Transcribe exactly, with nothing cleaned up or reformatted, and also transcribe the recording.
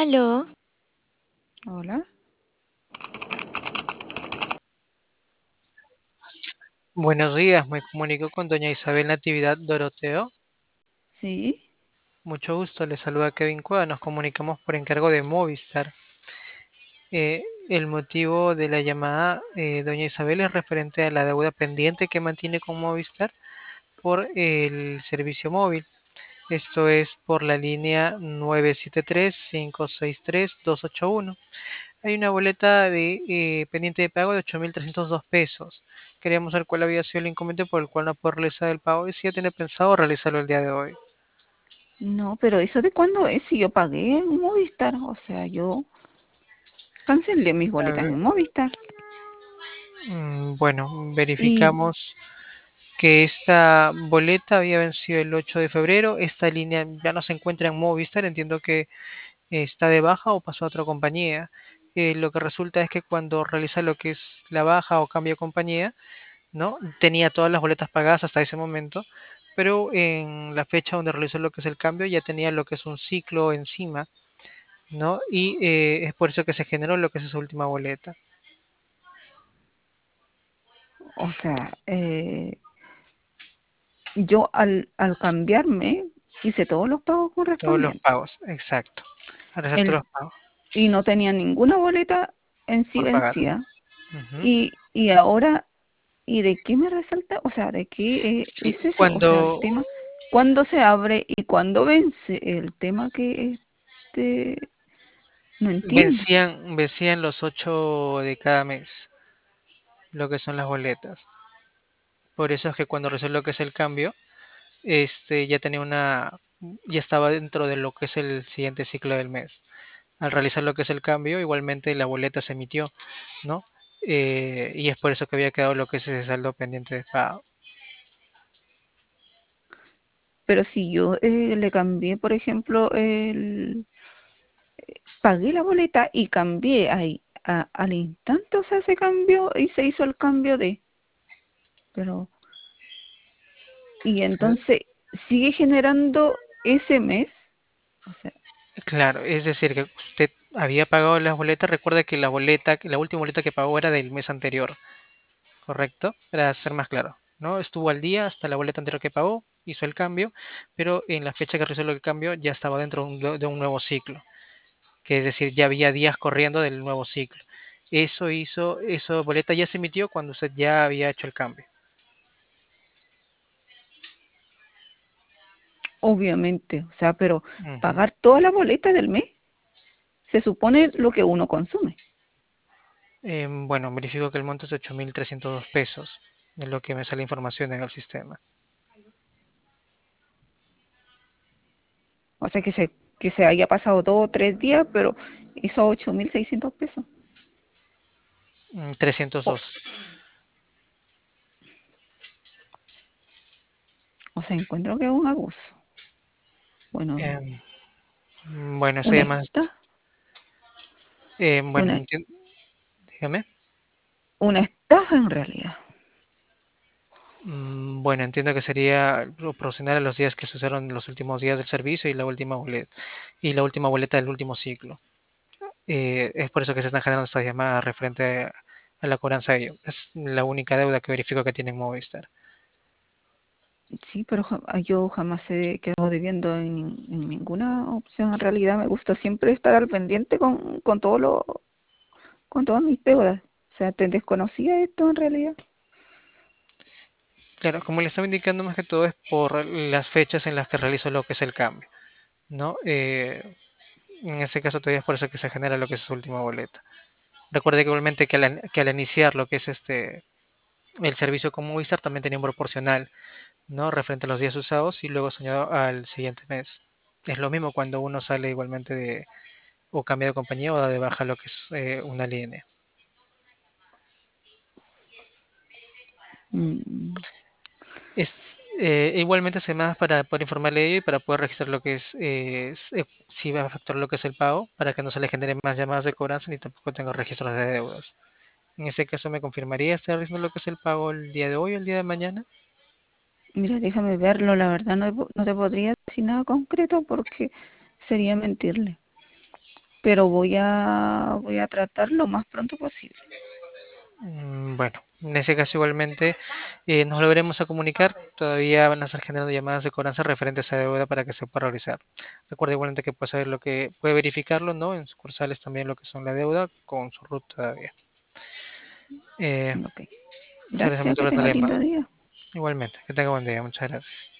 Aló, Hola, Buenos días, me comunico con doña Isabel Natividad Doroteo. sí, Mucho gusto, le saluda Kevin Cueva. Nos comunicamos por encargo de Movistar. Eh, el motivo de la llamada, eh, doña Isabel, es referente a la deuda pendiente que mantiene con Movistar por el servicio móvil. Esto es por la línea nueve siete tres, cinco seis tres, dos ocho uno. Hay una boleta de eh, pendiente de pago de ocho mil trescientos dos pesos. Queríamos saber cuál había sido el inconveniente por el cual no puede realizar el pago y si ya tiene pensado realizarlo el día de hoy. no, pero ¿eso de cuándo es? Si yo pagué en Movistar, o sea, yo cancelé mis A boletas ver, en Movistar. mm, bueno, Y, verificamos que esta boleta había vencido el ocho de febrero. Esta línea ya no se encuentra en Movistar. Entiendo que eh, está de baja o pasó a otra compañía. Eh, lo que resulta es que cuando realiza lo que es la baja o cambio de compañía, ¿no? Tenía todas las boletas pagadas hasta ese momento, pero en la fecha donde realizó lo que es el cambio ya tenía lo que es un ciclo encima, ¿no? Y eh, es por eso que se generó lo que es esa última boleta. o sea, eh, yo al, al cambiarme hice todos los pagos Todos los correspondientes. pagos, exacto. Al hacer todos El, los pagos y no tenía ninguna boleta en sí por pagar. vencida. Ujú. Y, y ahora, ¿y de qué me resalta? O sea, ¿de qué eh, Sí, es eso? O sea, el cuando tema, ¿cuándo se abre y cuándo vence? El tema que este, no entiendo. vencían, vencían los ocho de cada mes, lo que son las boletas. Por eso es que cuando realizó lo que es el cambio, este ya tenía una, ya estaba dentro de lo que es el siguiente ciclo del mes. Al realizar lo que es el cambio, igualmente la boleta se emitió, ¿no? Eh, y es por eso que había quedado lo que es ese saldo pendiente de pago. Pero si yo eh, le cambié, por ejemplo, el, pagué la boleta y cambié ahí a- al instante, o sea, se cambió y se hizo el cambio de, pero, y entonces sigue generando ese mes, o sea, Claro, es decir, que usted había pagado las boletas, recuerda que la boleta, que la última boleta que pagó era del mes anterior, ¿correcto? Para ser más claro, ¿no? Estuvo al día hasta la boleta anterior que pagó, hizo el cambio, pero en la fecha que realizó el cambio ya estaba dentro de un de un nuevo ciclo, que es decir, ya había días corriendo del nuevo ciclo. Eso hizo, esa boleta ya se emitió cuando usted ya había hecho el cambio. obviamente, o sea, pero Ujú. pagar toda la boleta del mes se supone lo que uno consume. Em, bueno, verifico que el monto es de ocho mil trescientos dos pesos, de lo que me sale información en el sistema. O sea, que se, que se haya pasado dos o tres días, pero hizo ocho mil seiscientos pesos. Mm, trescientos O, dos. o sea, encuentro que es un abuso. Bueno, Em, mm, bueno, eso una ya más. esta, Em, bueno, una, enti- dígame. una estafa en realidad. Mm, bueno, entiendo que sería proporcionar a los días que se usaron los últimos días del servicio y la última boleta y la última boleta del último ciclo. Eh, es por eso que se están generando estas llamadas referente a, a la cobranza de ello. Es la única deuda que verifico que tiene Movistar. Sí, pero ja- ah, yo jamás he quedado debiendo en, nin- en ninguna opción. En realidad me gusta siempre estar al pendiente con, con todo lo, con todas mis deudas. O sea, te desconocía esto en realidad. Claro, como le estaba indicando, más que todo es por las fechas en las que realizo lo que es el cambio, ¿no? Eh, en ese caso todavía es por eso que se genera lo que es su última boleta. Recuerde que igualmente que al, que al iniciar lo que es este el servicio con Movistar también tenía un proporcional, ¿no? Referente a los días usados y luego se añadió al siguiente mes. Es lo mismo cuando uno sale igualmente de o cambia de compañía o da de baja lo que es eh, una línea. Mm, Es, eh, igualmente se más para poder informarle de ello y para poder registrar lo que es, eh, es, eh, si va a facturar lo que es el pago, para que no se le generen más llamadas de cobranza ni tampoco tenga registros de deudas. En ese caso, ¿me confirmaría estar realizando lo que es el pago el día de hoy o el día de mañana? Mira, déjame verlo. La verdad no, te po- no te podría decir nada concreto porque sería mentirle. pero voy a, voy a tratar lo más pronto posible. Mm, Bueno, en ese caso igualmente eh, nos volveremos a comunicar. Todavía van a estar generando llamadas de cobranza referentes a deuda para que se pueda realizar. Recuerda igualmente que puede saber lo que puede verificarlo, ¿no? En sucursales también lo que son la deuda con su RUT todavía. Eh, Ok. te agradezco Gracias, mucho que por la tenga lindo llamada. día. Igualmente, que tenga buen día. Muchas gracias.